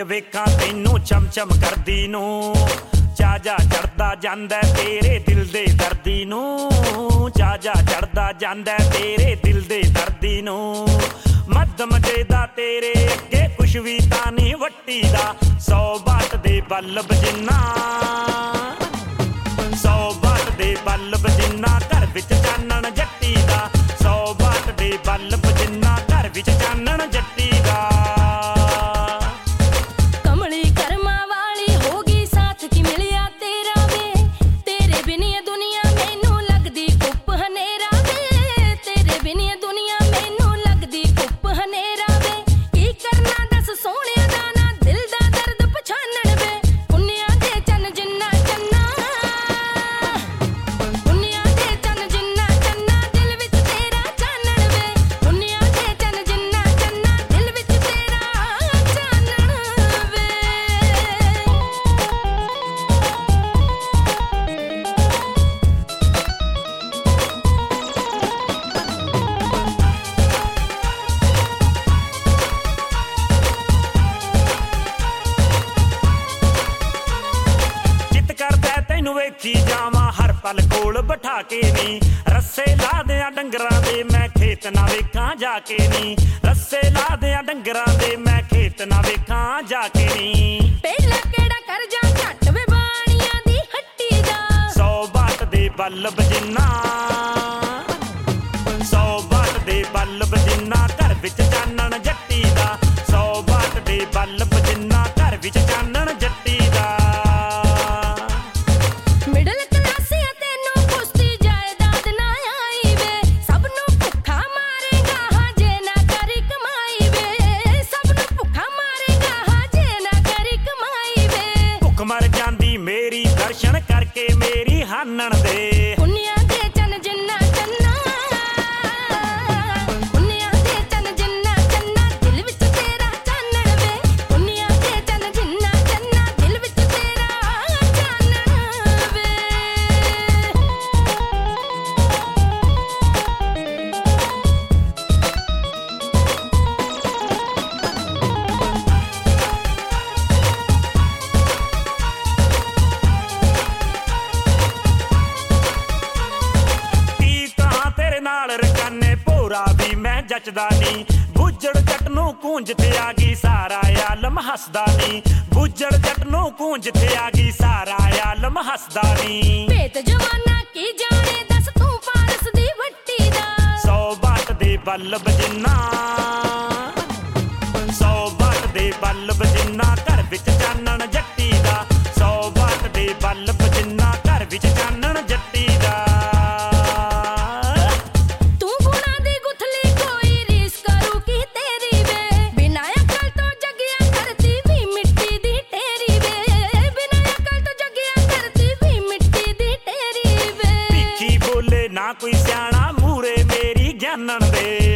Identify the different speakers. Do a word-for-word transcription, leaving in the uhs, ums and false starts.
Speaker 1: ਵੇਖਾਂ ਤੈਨੂੰ ਚਮ ਚਮ ਕਰਦੀ ਨੂੰ, ਚਾਜਾ ਚੜਦਾ ਜਾਂਦਾ ਤੇਰੇ ਦਿਲ ਦੇ ਦਰਦੀ ਨੂੰ, ਚਾਜਾ ਚੜਦਾ ਜਾਂਦਾ ਤੇਰੇ ਦਿਲ ਦੇ ਦਰਦੀ ਨੂੰ। ਮੱਧਮ ਜੇ ਦਾ ਤੇਰੇ ਅੱਗੇ ਕੁਛ ਵੀ ਤਾਂ ਨਹੀਂ ਵੱਟੀ ਦਾ, ਸੌ ਵਾਟ ਦੇ ਬਲਬ ਜਿੰਨਾ, ਸੌ ਵਾਟ ਦੇ ਬਲਬ ਜਿੰਨਾ ਘਰ ਵਿੱਚ ਚਾਨਣ ਜੱਟੀ ਦਾ, ਸੌ ਵਾਟ ਦੇ ਬਲਬ ਜਿੰਨਾ ਘਰ ਵਿੱਚ ਚਾਨਣ ਜੱਟੀ ਦਾ।
Speaker 2: ਕਮਲੀ ਕਰਮਾਂ ਵਾਲੀ ਹੋ ਗਈ ਸਾਥ ਕੀ ਮਿਲਿਆ ਤੇਰਾ ਵੇ, ਤੇਰੇ ਬਿਨ ਇਹ ਦੁਨੀਆ ਮੈਨੂੰ ਲੱਗਦੀ ਕੁੱਪ ਹਨੇਰਾ ਵੇ, ਤੇਰੇ ਬਿਨ ਇਹ ਦੁਨੀਆ ਮੈਨੂੰ ਲੱਗਦੀ ਕੁੱਪ ਹਨੇਰਾ ਵੇ। ਕੀ ਕਰਨਾ ਦੱਸ ਸੋਹਣਿਆ ਦਾ ਨਾ ਦਿਲ ਦਾ ਦਰਦ ਪਛਾਣਨ ਵੇ, ਪੁੰਨਿਆ ਦੇ ਚੰਨ ਜਿੰਨਾ ਚੰਨਾ, ਪੁੰਨਿਆ ਦੇ ਚੰਨ ਜਿੰਨਾ ਚੰਨਾ ਦਿਲ ਵਿੱਚ ਤੇਰਾ ਚਾਨਣ ਵੇ, ਪੁੰਨਿਆ ਦੇ ਚੰਨ ਜਿੰਨਾ ਚੰਨਾ ਦਿਲ ਵਿੱਚ ਤੇਰਾ ਚਾਨਣ ਵੇ।
Speaker 1: ਚਿੱਤ ਕਰਦਾ ਤੈਨੂੰ ਵੇਖੀ ਜਾਵਾਂ ਹਰ ਪਲ ਕੋਲ ਬਿਠਾ ਕੇ ਨੀ, ਰੱਸੇ ਲਾ ਦਿਆਂ ਡੰਗਰਾਂ ਦੇ ਮੈਂ ਖੇਤ ਨਾ ਵੇਖਾਂ ਜਾ ਕੇ ਨੀ, ਰੱਸੇ ਲਾ ਦਿਆਂ ਡੰਗਰਾਂ ਦੇ ਮੈਂ ਖੇਤ ਨਾ ਵੇਖਾਂ ਜਾ ਕੇ ਨੀ।
Speaker 2: ਪਹਿਲਾਂ ਕਿਹੜਾ ਕਰ ਜਾ ਘੱਟ ਵੇ ਬਾਣੀਆਂ ਦੀ ਹੱਟੀ ਦਾ,
Speaker 1: ਸੌ ਵਾਟ ਦੇ ਬਲਬ ਜਿੰਨਾ, ਸੌ ਵਾਟ ਦੇ ਬਲਬ ਜਿੰਨਾ ਘਰ ਵਿੱਚ ਚਾਨਣ ਜੱਟੀ ਦਾ, ਸੌ ਵਾਟ ਦੇ ਬਲਬ ਜਿੰਨਾ ਘਰ ਵਿੱਚ ਚਾਨਣ ਜੱਟੀ ਦਾ।
Speaker 2: ਮਿਡਲ ਕਲਾਸਿਆ ਤੈਨੂੰ ਕੁਸ਼ਤੀ ਜਾਇਦਾਦ ਨਾ ਆਈ ਵੇ, ਸਭ ਨੂੰ ਭੁੱਖਾ ਮਾਰੇਗਾ ਹਾਂ ਜੇ ਨਾ ਕਰੀ ਕਮਾਈ ਵੇ, ਸਭ ਨੂੰ ਭੁੱਖਾ ਮਾਰੇਗਾ ਹਾਂ ਜੇ ਨਾ ਕਰੀ ਕਮਾਈ ਵੇ।
Speaker 1: ਭੁੱਖ ਮਰ ਜਾਂਦੀ ਮੇਰੀ ਦਰਸ਼ਨ ਕਰਕੇ ਮੇਰੀ ਹਾਨਣ ਦੇ,
Speaker 2: ਪੁੰਨਿਆ ਦੇ ਚੰਨ ਜਿੰਨਾ ਚੰਨਾ, ਪੁੰਨਿਆ ਦੇ ਚੰਨ ਜਿੰਨਾ ਚੰਨਾ ਦਿਲ ਵਿੱਚ ਤੇਰਾ ਚਾਨਣ ਵੇ, ਪੁੰਨਿਆ ਦੇ ਚੰਨ ਜਿੰਨਾ ਚੰਨਾ ਦਿਲ ਵਿੱਚ ਤੇਰਾ ਚਾਨਣ ਵੇ।
Speaker 1: ਕੀ ਕਹਾਂ ਤੇਰੇ ਨਾਲ ਰਕਾਨੇ ਭੋਰਾ ਵੀ ਮੈਂ ਜੱਚਦਾ ਨੀ, ਬੁੱਜੜ ਜੱਟ ਨੂੰ ਕੂੰਜ ਤੇ ਆ ਗਈ ਸਾਰਾ ਆਲਮ ਹੱਸਦਾ ਨੀ, ਬੁੱਜੜ ਜੱਟ ਨੂੰ ਕੂੰਜ ਤੇ ਆ ਗਈ ਸਾਰਾ ਆਲਮ ਹੱਸਦਾ ਨੀ।
Speaker 2: ਭੇਤ ਜਵਾਨਾ ਕੀ ਜਾਣੇ ਦੱਸ ਤੂੰ ਪਾਰਸ ਦੀ ਵੱਟੀ ਦਾ,
Speaker 1: ਸੌ ਵਾਟ ਦੇ ਬਲਬ ਜਿੰਨਾ, ਸੌ ਵਾਟ ਦੇ ਬਲਬ ਜਿੰਨਾ ਘਰ ਵਿੱਚ ਚਾਨਣ ਜੱਟੀ ਦਾ, ਸੌ ਵਾਟ ਦੇ ਬਲਬ ਜਿੰਨਾ ਘਰ ਵਿੱਚ ਚਾਨਣ ਜੱਟੀ ਦਾ।
Speaker 2: ਤੂੰ ਗੁਣਾ ਦੀ ਗੁਥਲੀ ਕੋਈ ਰੀਸ ਕਰੂ ਕੀ ਤੇਰੀ ਵੇ, ਬਿਨਾਂ ਅਕਲ ਤੋਂ ਜਗਿਆ ਕਰਦੀ ਵੀ ਮਿੱਟੀ ਦੀ ਢੇਰੀ ਵੇ, ਬਿਨਾਂ ਅਕਲ ਤੋਂ ਜਗਿਆ ਕਰਦੀ ਵੀ ਮਿੱਟੀ ਦੀ ਢੇਰੀ ਵੇ।
Speaker 1: ਭਿੱਖੀ ਬੋਲੇ ਨਾ ਕੋਈ ਸਿਆਣਾ ਮੂਰੇ ਮੇਰੀ ਗਿਆਨਣ ਦੇ,